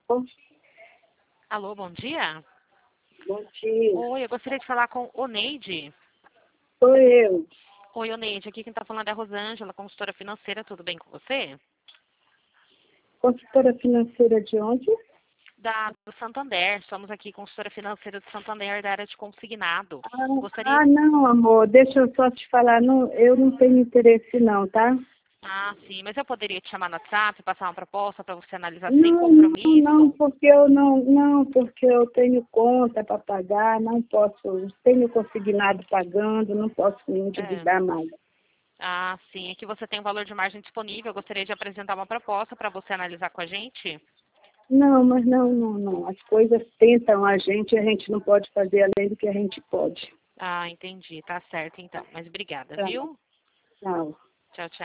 Bom, Alô, bom dia. bom dia. Oi, eu gostaria de falar com Oneide. Sou eu. Oi, Oneide, aqui quem está falando é a Rosângela, consultora financeira, tudo bem com você? Consultora financeira de onde? Do Santander, somos aqui consultora financeira do Santander da área de consignado. Gostaria... Não, amor, deixa eu só te falar, não, eu não tenho interesse não, tá? sim, mas eu poderia te chamar no WhatsApp, passar uma proposta para você analisar sem Não, compromisso? não, porque eu tenho conta para pagar, não posso, tenho consignado pagando, não posso me endividar mais. Sim, é que você tem um valor de margem disponível, eu gostaria de apresentar uma proposta para você analisar com a gente. Não, mas não. As coisas tentam a gente não pode fazer além do que a gente pode. Entendi, tá certo então, mas obrigada, Tá, viu? tchau. Tchau, tchau.